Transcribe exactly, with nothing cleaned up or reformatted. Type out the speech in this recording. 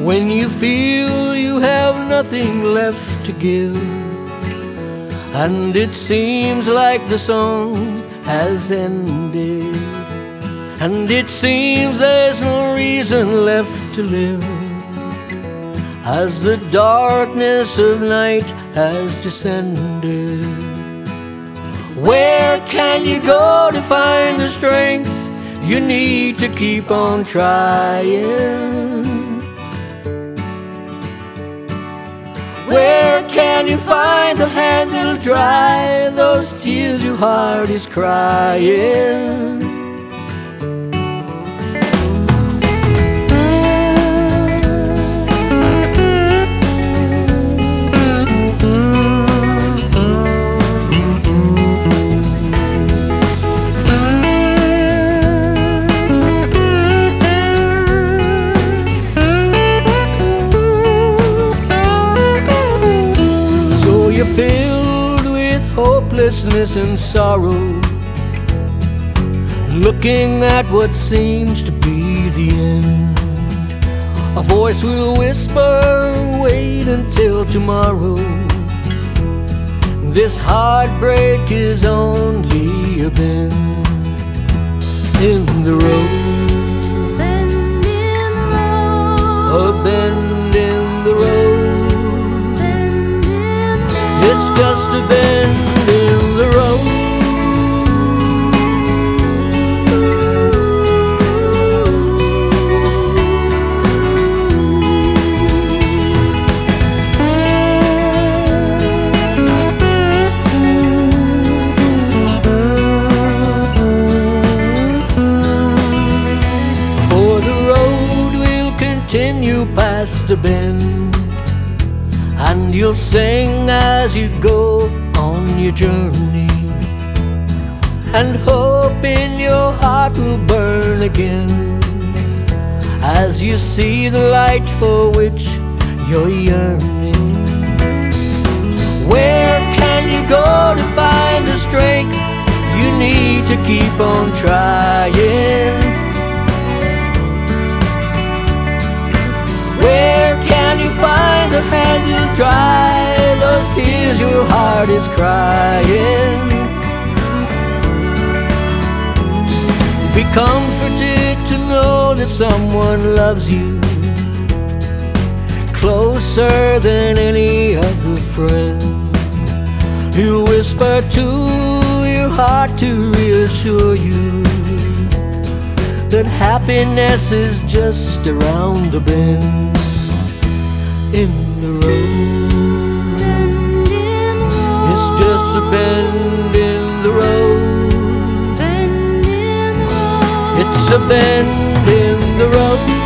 When you feel you have nothing left to give, and it seems like the song has ended, and it seems there's no reason left to live, as the darkness of night has descended. Where can you go to find the strength you need to keep on trying? Where can you find the hand that'll dry those tears your heart is crying? You're filled with hopelessness and sorrow, looking at what seems to be the end. A voice will whisper, wait until tomorrow. This heartbreak is only a bend in the road, bend in the road, a bend in the road. It's just a bend in the road. For the road will continue past the bend, and you'll sing as you go on your journey, and hope in your heart will burn again as you see the light for which you're yearning. Where can you go to find the strength you need to keep on trying? Where can you find the hand to dry those tears your heart is crying? Be comforted to know that someone loves you closer than any other friend. He'll whisper to your heart to reassure you that happiness is just around the bend in the road. bend in the road, It's just a bend in the road. bend in the road. It's a bend in the road.